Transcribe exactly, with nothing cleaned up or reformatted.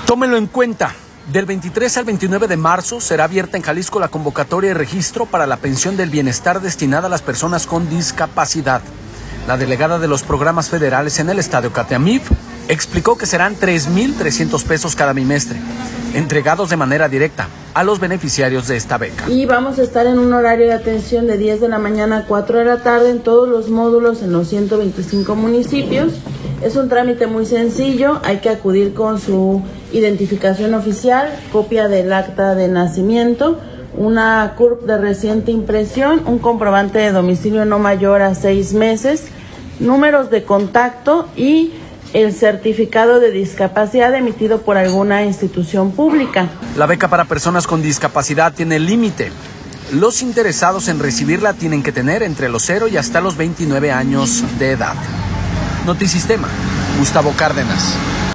Tómenlo en cuenta. Del veintitrés al veintinueve de marzo será abierta en Jalisco la convocatoria y registro para la pensión del bienestar destinada a las personas con discapacidad. La delegada de los programas federales en el Estadio Cateamif explicó que serán tres mil trescientos pesos cada bimestre, entregados de manera directa a los beneficiarios de esta beca. Y vamos a estar en un horario de atención de diez de la mañana a cuatro de la tarde en todos los módulos en los ciento veinticinco municipios. Es un trámite muy sencillo, hay que acudir con su identificación oficial, copia del acta de nacimiento, una C U R P de reciente impresión, un comprobante de domicilio no mayor a seis meses, números de contacto y el certificado de discapacidad emitido por alguna institución pública. La beca para personas con discapacidad tiene límite. Los interesados en recibirla tienen que tener entre los cero y hasta los veintinueve años de edad. Notisistema, Gustavo Cárdenas.